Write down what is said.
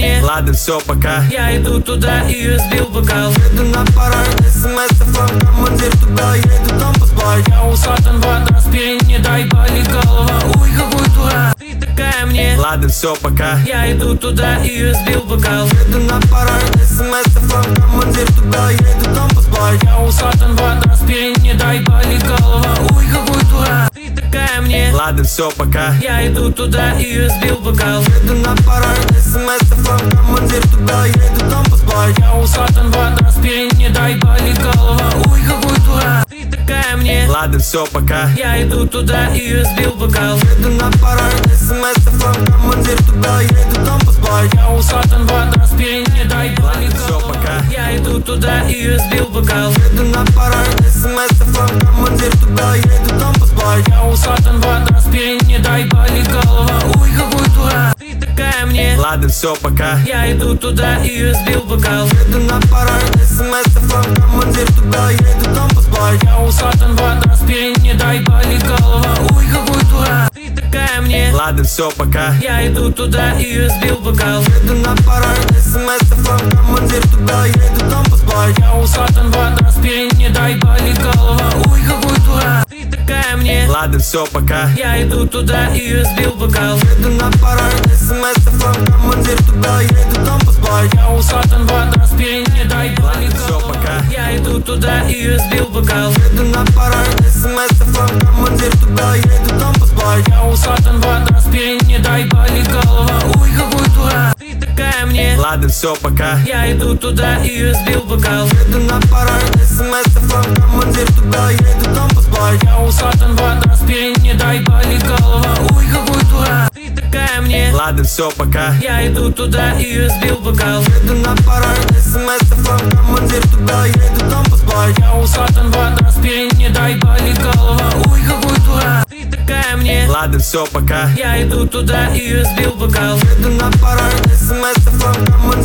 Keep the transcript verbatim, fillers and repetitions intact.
мне. Ладно, все, пока. Я иду туда и разбил бокал. Еду на пароль, смс-ов, командир туда еду, там поспать. Я усатан в адрес, не дай болит голова. Ой, какой дурак, ты такая мне. Ладно, все, пока. Я иду туда и разбил бокал. Еду на пароль, смс-ов, командир туда еду, там поспать. Я усатан в адрес, не дай болит голова. Ой, какой дурак, ты такая мне. Ладно, все, пока. Я иду туда и разбил бокал. Еду на пароль, смс-ов, командир туда еду, там поспать. Я усатан в адрес, не дай болит голова. Ой, какой дурак, ты такая мне. Ладно, все, пока. Я иду туда и разбил бокал. Еду на пароль, смс-ов, командир туда еду, там поспать. Я усатан в адрес, не дай болит Всё, голова. пока. Я иду туда и разбил бокал. Еду на пароль, смс-ов, командир туда еду, там поспать. Я усатан в адрес, не дай болит голова. Ой, какой дурак, ты такая мне. Ладно, все, пока. Я иду туда и разбил бокал. Еду на пароль, смс-ов, командир туда еду, там поспать. Я усатан в адрес, не дай болит голова. Ой, какой дурак, ты такая мне. Ладно, все, пока. Я иду туда и разбил бокал. Еду на пароль, смс-ов, командир туда еду, там поспать. Я усатан в адрес, не дай болит голова. Ой, какой дурак, ты такая мне. Ладно, все, пока. Я иду туда и разбил бокал. Еду на пароль, смс-ов, командир туда еду, там поспать. Я усатан в адрес, не дай болит Всё, голова. пока. Я иду туда и разбил бокал. Еду на пароль, смс-ов, командир туда еду, там поспать. Я усатан в адрес, не дай болит голова. Ой, какой дурак, ты такая мне. Ладно, все, пока. Я иду туда и разбил бокал. Еду на пароль, смс-ов, командир туда еду, там поспать. Я усатан в адрес, не дай болит голова. Ой, какой дурак, ты такая мне. Ладно, все, пока. Я иду туда и разбил бокал. Еду на пароль, смс-ов, командир туда еду, там поспать. Я усатан в адрес, не дай болит голова. Ой, какой дурак, ты такая мне. Ладно, все, пока. Я иду туда и разбил бокал. Еду на пароль, смс-ов, командир